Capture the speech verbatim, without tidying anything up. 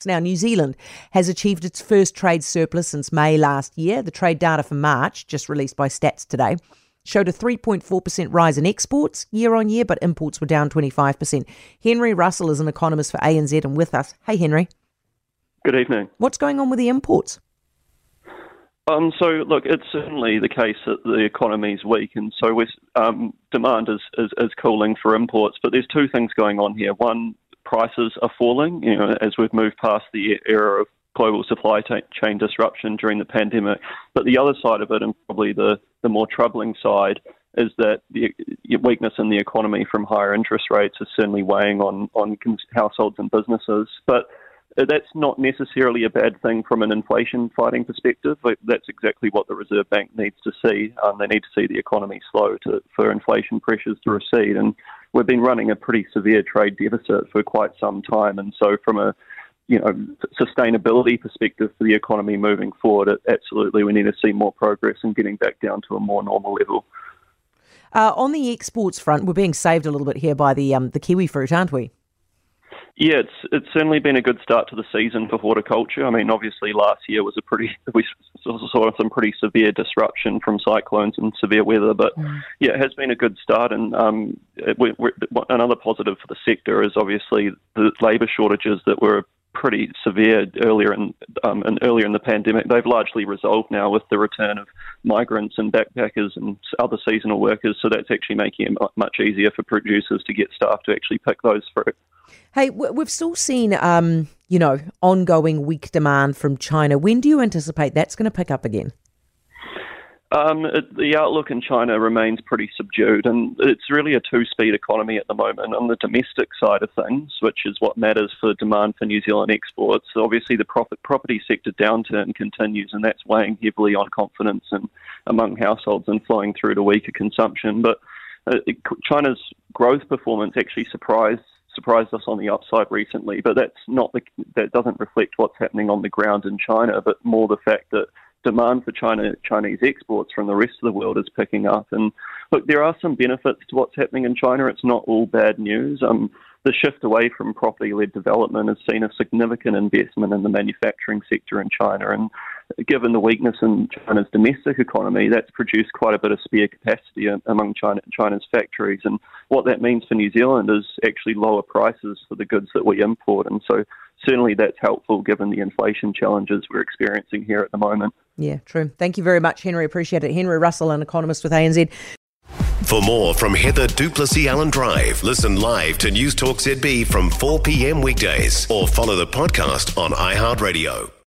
Now, New Zealand has achieved its first trade surplus since May last year. The trade data for March, just released by Stats today, showed a three point four percent rise in exports year on year, but imports were down twenty-five percent. Henry Russell is an economist for A N Z and with us. Hey, Henry. Good evening. What's going on with the imports? Um, so, look, it's certainly the case that the economy's weak, and so we're, um, demand is, is, is cooling for imports. But there's two things going on here. One, prices are falling, you know, as we've moved past the era of global supply chain disruption during the pandemic. But the other side of it, and probably the, the more troubling side, is that the weakness in the economy from higher interest rates is certainly weighing on, on households and businesses. But that's not necessarily a bad thing from an inflation fighting perspective. That's exactly what the Reserve Bank needs to see. Um, they need to see the economy slow to, for inflation pressures to recede. And we've been running a pretty severe trade deficit for quite some time. And so from a you know, sustainability perspective for the economy moving forward, it, absolutely we need to see more progress in getting back down to a more normal level. Uh, on the exports front, we're being saved a little bit here by the um, the kiwi fruit, aren't we? Yeah, it's it's certainly been a good start to the season for horticulture. I mean, obviously last year was a pretty, we saw some pretty severe disruption from cyclones and severe weather, but mm. yeah, it has been a good start. And um, we, we're, another positive for the sector is obviously the labour shortages that were pretty severe earlier in, um, and earlier in the pandemic. They've largely resolved now with the return of migrants and backpackers and other seasonal workers. So that's actually making it much easier for producers to get staff to actually pick those fruit. Hey, we've still seen, um, you know, ongoing weak demand from China. When do you anticipate that's going to pick up again? Um, it, the outlook in China remains pretty subdued, and it's really a two-speed economy at the moment. On the domestic side of things, which is what matters for demand for New Zealand exports, obviously the profit, property sector downturn continues, and that's weighing heavily on confidence and among households and flowing through to weaker consumption. But uh, it, China's growth performance actually surprised surprised us on the upside recently, but that's not the, that doesn't reflect what's happening on the ground in China, but more the fact that demand for China Chinese exports from the rest of the world is picking up. And look, there are some benefits to what's happening in China. It's not all bad news. Um, the shift away from property-led development has seen a significant investment in the manufacturing sector in China. And given the weakness in China's domestic economy, that's produced quite a bit of spare capacity among China, China's factories. And what that means for New Zealand is actually lower prices for the goods that we import. And so certainly that's helpful given the inflation challenges we're experiencing here at the moment. Yeah, true. Thank you very much, Henry. Appreciate it. Henry Russell, an economist with A N Z. For more from Heather du Plessis-Allen Drive, listen live to News Talk Z B from four p.m. weekdays or follow the podcast on iHeartRadio.